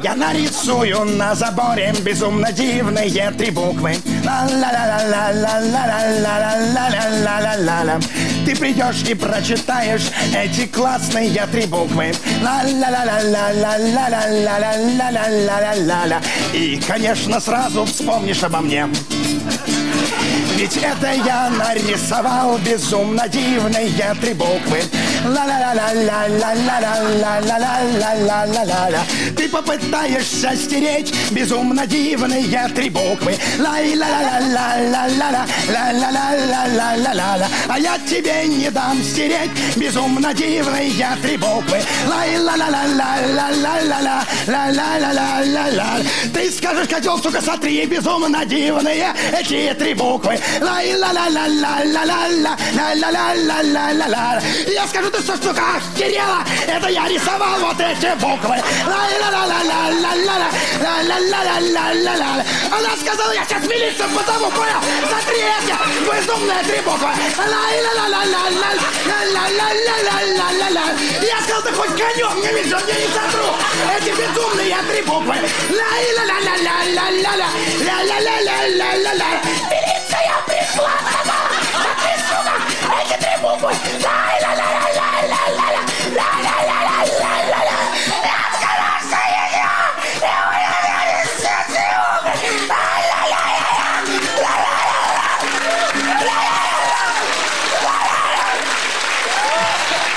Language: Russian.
Я нарисую на заборе безумно дивные 3 буквы. Ла-ла-ла-ла-ла-ла-ла-ла-ла-ла-ла-ла-ла. Ты придешь и прочитаешь эти классные 3 буквы. Ла-ла-ла-ла-ла-ла-ла-ла-ла-ла-ла-ла-ла. И, конечно, сразу вспомнишь обо мне. Ведь это я нарисовал безумно дивные 3 буквы. Ла-ла-ла-ла-ла-ла-ла-ла-ла-ла-ла-ла-ла. Ты попытаешься стереть безумно дивные 3 буквы. Ла-ла-ла-ла-ла-ла-ла-ла-ла-ла-ла-ла. А я тебе не дам стереть безумно дивные 3 буквы. Ла-ла-ла-ла-ла-ла-ла-ла-ла-ла-ла-ла. Ты скажешь, котел, сука, сотри безумно дивные эти 3 буквы. Ла-ла-ла-ла-ла-ла-ла-ла-ла-ла-ла-ла. Я скажу, ты что, сука, охерела? Это я рисовал вот эти буквы. Ла-ла-ла-ла-ла-ла-ла-ла-ла-ла-ла-ла. Она сказала, я сейчас милицию позову, понял? Сотри эти безумные 3 буквы. Ла-ла-ла-ла-ла-ла-ла-ла-ла-ла-ла-ла. Я сказал, ты хоть конем не видишь, мне не сотру эти безумные 3 буквы. Ла-ла-ла-ла-ла-ла-ла-ла-ла-ла-ла-ла-ла-ла.